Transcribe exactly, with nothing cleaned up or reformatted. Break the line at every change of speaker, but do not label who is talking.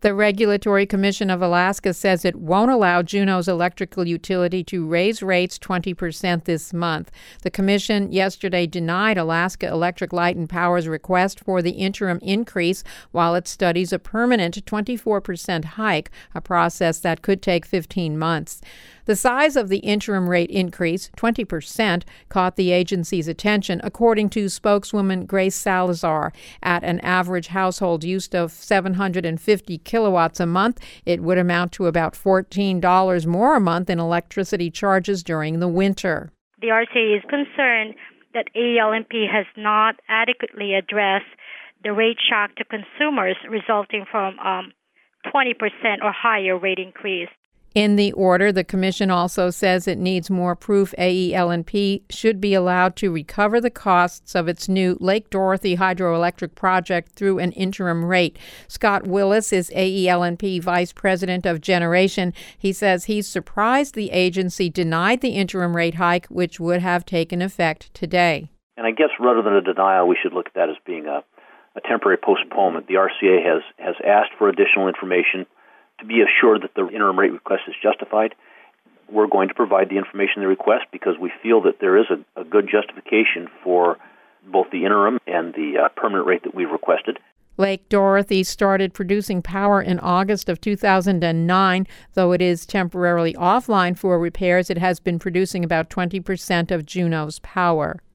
The Regulatory Commission of Alaska says it won't allow Juneau's electrical utility to raise rates twenty percent this month. The commission yesterday denied Alaska Electric Light and Power's request for the interim increase while it studies a permanent twenty-four percent hike, a process that could take fifteen months. The size of the interim rate increase, twenty percent, caught the agency's attention, according to spokeswoman Grace Salazar. At an average household use of seven hundred fifty kilowatts a month, it would amount to about fourteen dollars more a month in electricity charges during the winter.
The R T A is concerned that A E L N P has not adequately addressed the rate shock to consumers resulting from um, twenty percent or higher rate increase.
In the order, the commission also says it needs more proof A E L N P should be allowed to recover the costs of its new Lake Dorothy hydroelectric project through an interim rate. Scott Willis is A E L N P Vice President of Generation. He says he's surprised the agency denied the interim rate hike, which would have taken effect today.
And I guess rather than a denial, we should look at that as being a, a temporary postponement. The R C A has, has asked for additional information to be assured that the interim rate request is justified. We're going to provide the information they request because we feel that there is a, a good justification for both the interim and the uh, permanent rate that we've requested.
Lake Dorothy started producing power in August of two thousand nine. Though it is temporarily offline for repairs, it has been producing about twenty percent of Juneau's power.